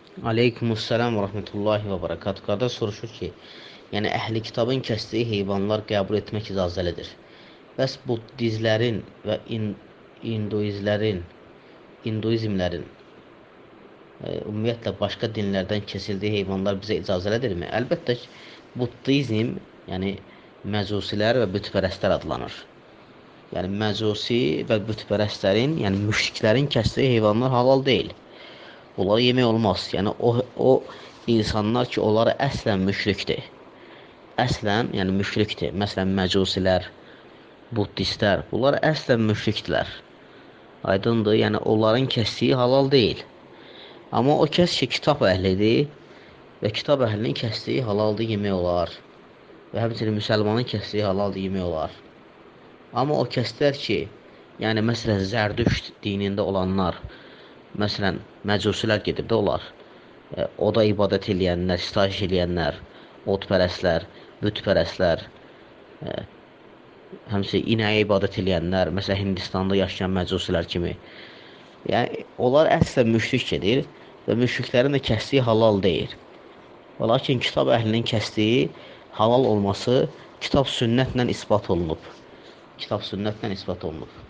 Aleykumussalam və rəhmətullahi və barakatuh. Qardaş soruşur ki, yəni əhli kitabın kəsdiyi heyvanlar qəbul etmək icazəlidir. Bəs buddizlərin və hinduizlərin, hinduizmlərin, ümumiyyətlə başqa dinlərdən kəsildiyi heyvanlar bizə icazəlidirmi? Əlbəttə ki, buddizm, yəni məcusilər və bütpərəstlər adlanır. Yəni məcusi və bütpərəstlərin, yəni müşriklərin kəsdiyi heyvanlar halal deyil. Onları yemək olmaz. Yəni o insanlar ki, onları əslən müşrikdir. Əslən, yəni müşrikdir. Məsələn, məcusilər, buddistlər, bunlar əslən müşrikdirlər. Aydındır, yəni onların kəsdiyi halal deyil. Amma o kəs ki, kitab əhlidir və kitab əhlinin kəsdiyi halaldır, yemək olar. Və həmçinin müsəlmanın kəsdiyi halaldır, yemək olar. Amma o kəslər ki, yəni məsələn, Zərdüşt dinində olanlar, məsələn, məcusilər gedir də onlar. Oda ibadət eləyənlər, sitayiş eləyənlər, odpərəstlər, bütpərəstlər, həmçinin inəyə ibadət eləyənlər, məsələn, Hindistanda yaşayan məcusilər kimi. Yəni, onlar əslən müşrik gedir və müşriklərin də kəsdiyi halal deyil. Lakin kitab əhlinin kəsdiyi halal olması kitab sünnətlə isbat olunub. Kitab sünnətlə isbat olunub.